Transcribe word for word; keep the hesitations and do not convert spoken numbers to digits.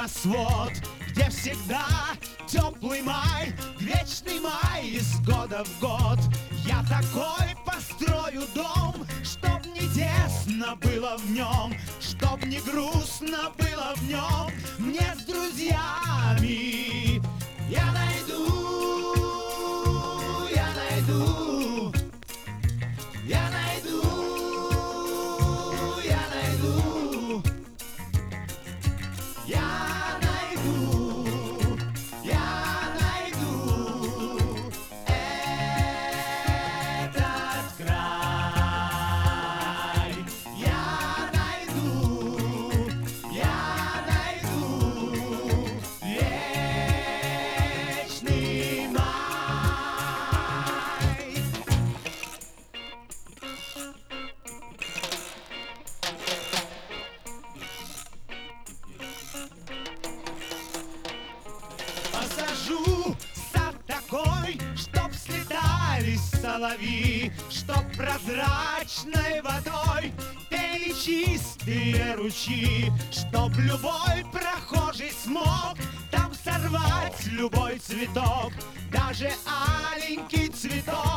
небосвод, где всегда теплый май, вечный май из года в год. Я такой построю дом, чтоб не тесно было в нем, чтоб не грустно было в нем мне с друзьями. Я найду, я найду, я найду, я найду, я найду, я найду этот край. Я найду, я найду вечный май. Посажу сад такой, чтоб слетались соловьи, чтоб прозрачной водой пели чистые ручьи, чтоб любой прохожий смог там сорвать любой цветок, даже аленький цветок.